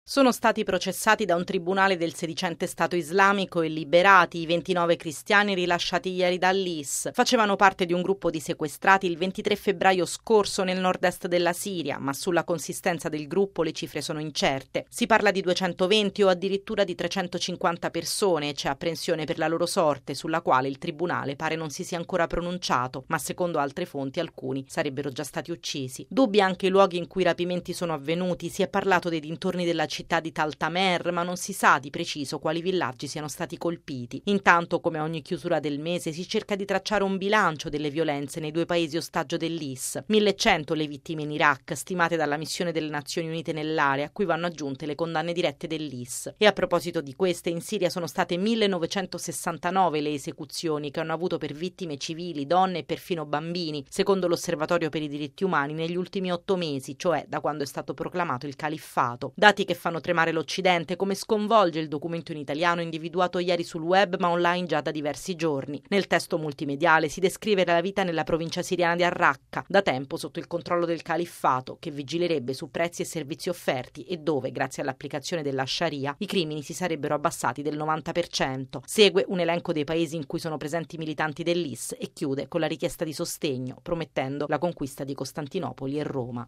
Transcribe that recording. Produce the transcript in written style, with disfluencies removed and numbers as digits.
Sono stati processati da un tribunale del sedicente Stato islamico e liberati i 29 cristiani rilasciati ieri dall'IS. Facevano parte di un gruppo di sequestrati il 23 febbraio scorso nel nord-est della Siria, ma sulla consistenza del gruppo le cifre sono incerte. Si parla di 220 o addirittura di 350 persone e c'è apprensione per la loro sorte, sulla quale il tribunale pare non si sia ancora pronunciato, ma secondo altre fonti alcuni sarebbero già stati uccisi. Dubbi anche i luoghi in cui i rapimenti sono avvenuti. Si è parlato dei dintorni della città di Tal Tamer, ma non si sa di preciso quali villaggi siano stati colpiti. Intanto, come a ogni chiusura del mese, si cerca di tracciare un bilancio delle violenze nei due paesi ostaggio dell'IS. 1100 le vittime in Iraq, stimate dalla missione delle Nazioni Unite nell'area, a cui vanno aggiunte le condanne dirette dell'IS. E a proposito di queste, in Siria sono state 1969 le esecuzioni che hanno avuto per vittime civili, donne e perfino bambini, secondo l'Osservatorio per i diritti umani, negli ultimi 8 mesi, cioè da quando è stato proclamato il califfato. Dati che fanno tremare l'Occidente, come sconvolge il documento in italiano individuato ieri sul web ma online già da diversi giorni. Nel testo multimediale si descrive la vita nella provincia siriana di Raqqa, da tempo sotto il controllo del califfato, che vigilerebbe su prezzi e servizi offerti e dove, grazie all'applicazione della Sharia, i crimini si sarebbero abbassati del 90%. Segue un elenco dei paesi in cui sono presenti militanti dell'IS e chiude con la richiesta di sostegno, promettendo la conquista di Costantinopoli e Roma.